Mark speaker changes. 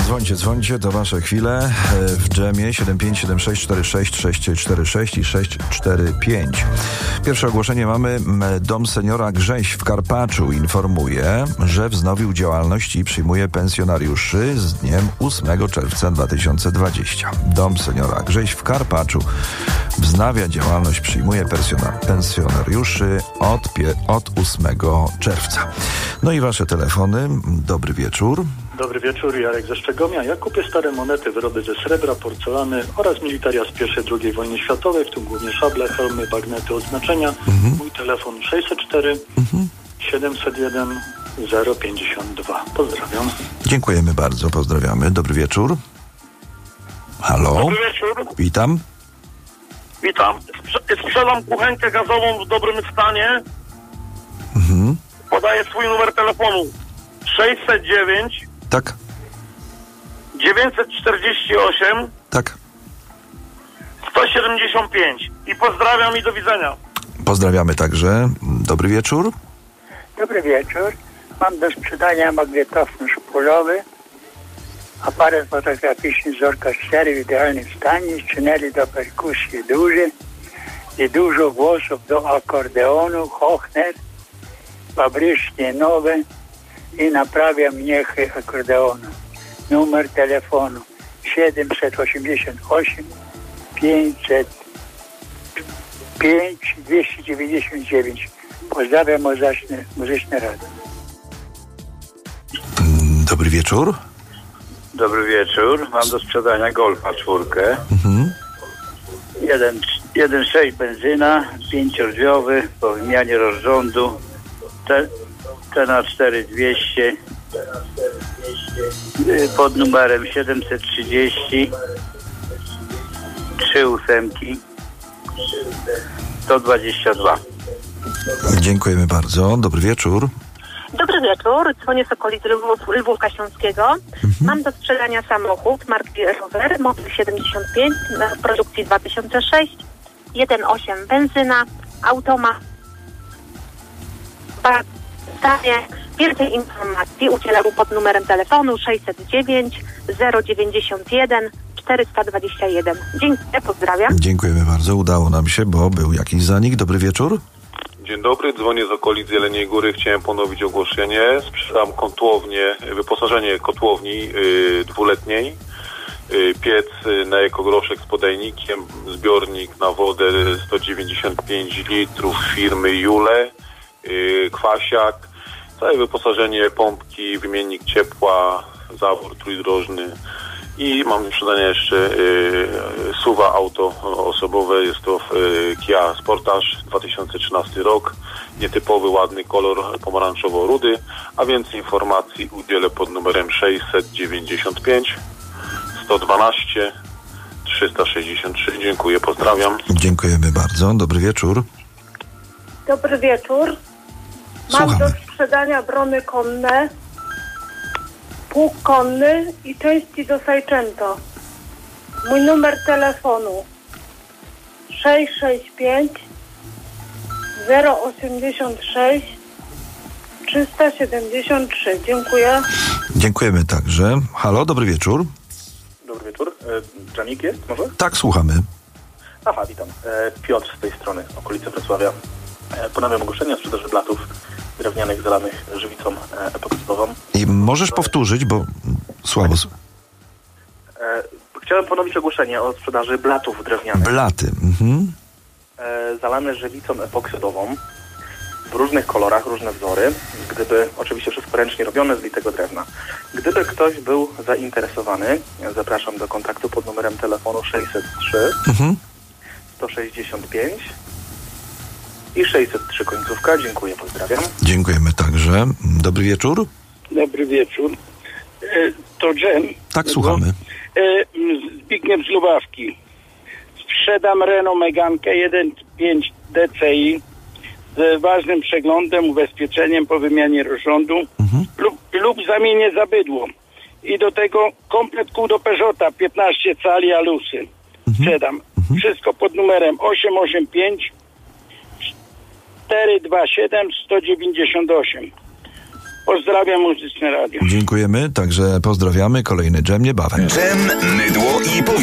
Speaker 1: Dzwońcie, to wasze chwile w dżemie 757646 i 645. Pierwsze ogłoszenie mamy. Dom seniora Grześ w Karpaczu informuje, że wznowił działalność i przyjmuje pensjonariuszy z dniem 8 czerwca 2020. Dom seniora Grześ w Karpaczu wznawia działalność, przyjmuje pensjonariuszy od 8 czerwca. No i wasze telefony. Dobry wieczór.
Speaker 2: Dobry wieczór, Jarek ze Szczegomia. Ja kupię stare monety, wyroby ze srebra, porcelany oraz militaria z I i II wojny światowej, w tym głównie szable, hełmy, bagnety, odznaczenia. Mój telefon 604 701 052. Pozdrawiam.
Speaker 1: Dziękujemy bardzo, pozdrawiamy. Dobry wieczór. Halo.
Speaker 3: Dobry wieczór.
Speaker 1: Witam.
Speaker 3: Sprzedam kuchenkę gazową w dobrym stanie. Podaję swój numer telefonu 609
Speaker 1: Tak.
Speaker 3: 948
Speaker 1: Tak.
Speaker 3: 175 i pozdrawiam i do widzenia.
Speaker 1: Pozdrawiamy także. Dobry wieczór.
Speaker 4: Dobry wieczór. Mam do sprzedania magnetofon szpulowy, aparat fotograficzny Zorka 4 w idealnym stanie, skrzynery do perkusji duży i dużo głosów do akordeonu, Hochner, fabrycznie nowe i naprawia miechy akordeonu. Numer telefonu 788 505 299. Pozdrawiam muzyczne radio.
Speaker 1: Dobry wieczór.
Speaker 5: Dobry wieczór. Mam do sprzedania Golfa 4. 1.6 benzyna, 5-drzwiowy, po wymianie rozrządu. Cena 4200 pod numerem 730 3 ósemki 122.
Speaker 1: Dziękujemy bardzo. Dobry wieczór.
Speaker 6: Dobry wieczór. Dzwonię z okolicy Lwówka Śląskiego. Mam do sprzedania samochód marki Rover, model 75, produkcji 2006, 1.8 benzyna, automat. Więcej informacji udzielam pod numerem telefonu 609 091 421. Dziękuję, pozdrawiam.
Speaker 1: Dziękujemy bardzo. Udało nam się, bo był jakiś zanik. Dobry wieczór.
Speaker 7: Dzień dobry, dzwonię z okolic Jeleniej Góry. Chciałem ponowić ogłoszenie. Sprzedam kotłownię, wyposażenie kotłowni dwuletniej. Piec na ekogroszek z podajnikiem, zbiornik na wodę 195 litrów firmy Jule, kwasiak, całe wyposażenie, pompki, wymiennik ciepła, zawór trójdrożny i mam do sprzedania jeszcze SUV auto osobowe, jest to Kia Sportage 2013 rok, nietypowy, ładny kolor pomarańczowo-rudy, a więcej informacji udzielę pod numerem 695 112 363. Dziękuję, pozdrawiam.
Speaker 1: Dziękujemy bardzo. Dobry wieczór.
Speaker 8: Dobry wieczór. Mam
Speaker 1: Słuchamy.
Speaker 8: do sprzedania brony konne, pług konny i części do Seicento. Mój numer telefonu 665 086 373. Dziękuję.
Speaker 1: Dziękujemy także. Halo, dobry wieczór.
Speaker 2: Dobry wieczór. Dżemik jest może?
Speaker 1: Tak, słuchamy.
Speaker 2: Aha, witam. Piotr z tej strony, okolice Wrocławia. Ponawiam ogłoszenie o sprzedaży blatów drewnianych zalanych żywicą epoksydową.
Speaker 1: I możesz powtórzyć, bo słabo.
Speaker 2: Chciałem ponowić ogłoszenie o sprzedaży blatów drewnianych.
Speaker 1: Blaty.
Speaker 2: Zalane żywicą epoksydową w różnych kolorach, różne wzory. Gdyby, oczywiście wszystko ręcznie robione z litego drewna. Gdyby ktoś był zainteresowany, zapraszam do kontaktu pod numerem telefonu 603 165 i 603 końcówka. Dziękuję, pozdrawiam.
Speaker 1: Dziękujemy także. Dobry wieczór.
Speaker 4: Dobry wieczór. To dżem.
Speaker 1: Tak, słuchamy.
Speaker 4: Zbigniew z Lubawki. Sprzedam Renault Megankę 1.5 DCI z ważnym przeglądem, ubezpieczeniem po wymianie rozrządu lub zamienie za bydło. I do tego komplet kół do Peugeota 15 cali alusy. Sprzedam. Wszystko pod numerem 885 427 198. Pozdrawiam Muzyczne Radio.
Speaker 1: Dziękujemy, także pozdrawiamy. Kolejny dżem niebawem.
Speaker 9: Dżem, mydło i powietrze.